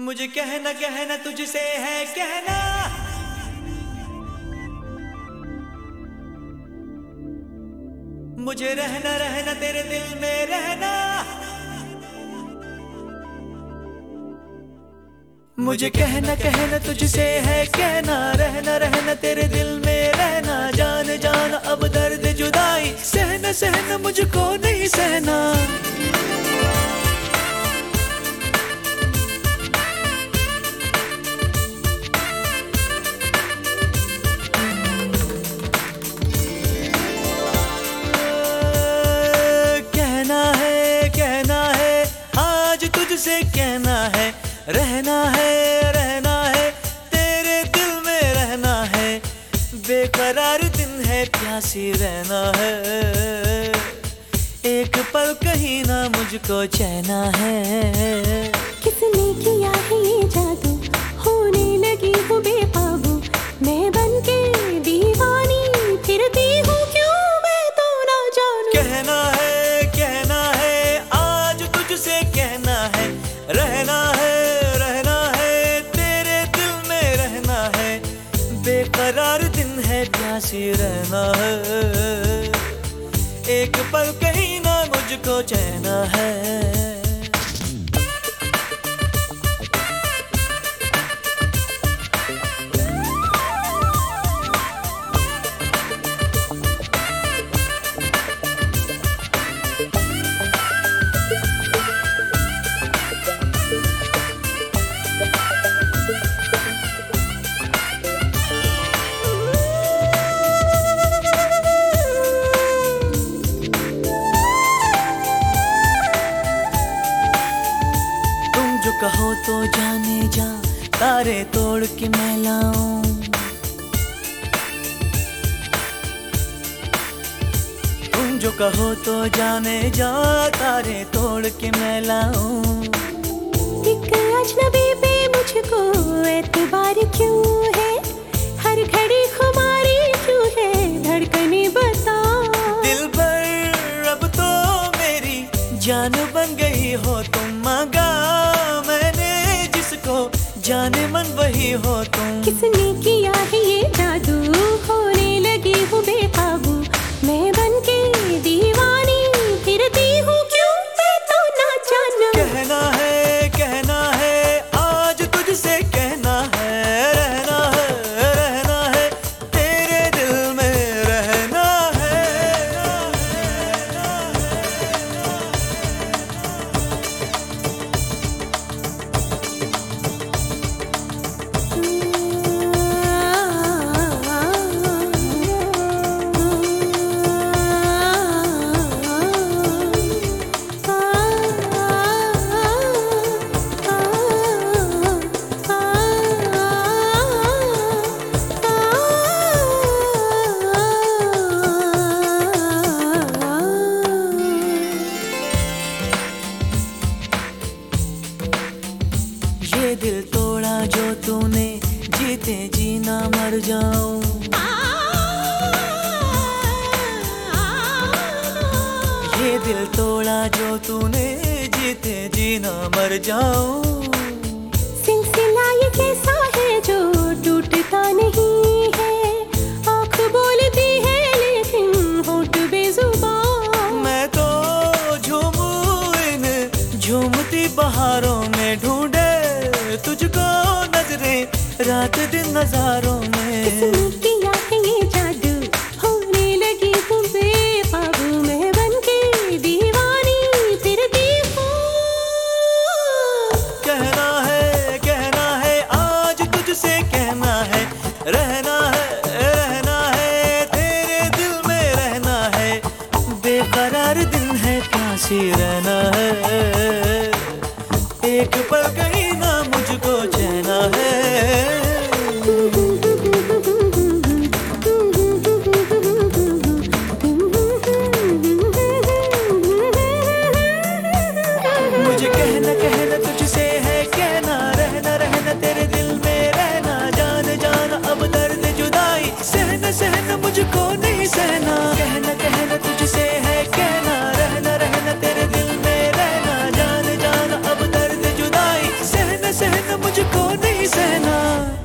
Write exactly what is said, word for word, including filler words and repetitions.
मुझे कहना कहना तुझसे है कहना, मुझे रहना रहना तेरे दिल में रहना। मुझे कहना कहना तुझसे है कहना, रहना रहना तेरे दिल में रहना। जान जान अब दर्द जुदाई, सहना सहना मुझको नहीं सहना। तुझसे कहना है, रहना है रहना है तेरे दिल में रहना है। बेकरार दिन है प्यासी रहना है, एक पल कहीं ना मुझको चैना है। किसने किया है ये जादू, होने लगी हूँ बेकाबू। मैं बनके दीवानी फिरती हूँ, क्यों मैं तो ना जानूं। कहना है कहना है आज तुझसे कहना है, रहना है रहना है तेरे दिल में रहना है। बेकरार दिन है प्यासी रहना है, एक पल कहीं ना मुझको चैना है। कहो तो जाने जा तारे तोड़ के मैं लाऊं। तुम जो कहो तो जाने जा तारे तोड़ के मैं लाऊं। एक अजनबी पे मुझको एतबार क्यों है, हर घड़ी खुमारी क्यों है धड़कने बता। दिल भर अब तो मेरी जान बन गई हो तुम, मांगा जाने मन वही हो तुम। किसने किया है ये जादू, होने लगी हूँ बेकाबू। मैं बनके दीवानी फिरती हूँ, क्यों मैं तो ना जानूं। कहना है कहना है आज तुझसे कहना है, रहना है रहना है तेरे दिल में रहना है। ये दिल तोड़ा जो तूने, जीते जीना मर जाऊं। ये दिल तोड़ा जो तूने, जीते जीना मर जाऊं। सिलसिला ये कैसा है जो टूटता नहीं है, आँख बोलती है लेकिन होठ बेजुबान। मैं तो झूमूं इन झूमती बहारों में, ढूंढे तुझको नजरें रात दिन नजारों में। किसने किया है ये जादू, होने लगी हूँ बेकाबू। मैं बनके दीवानी फिरती हूँ। कहना है कहना है आज तुझसे कहना है, रहना है रहना है तेरे दिल में रहना है। बेकरार दिन है प्यासी रहना है, एक पल कहीं ना मुझको चैना है। मुझे कहना कहना तुझसे है कहना, रहना रहना तेरे दिल में रहना। जान जान अब दर्द जुदाई, सहना सहना मुझको नहीं सहना। कहना कहना तुझसे है कहना, रहना रहना तेरे दिल में रहना। जान जान अब दर्द जुदाई, सहना सहना रहना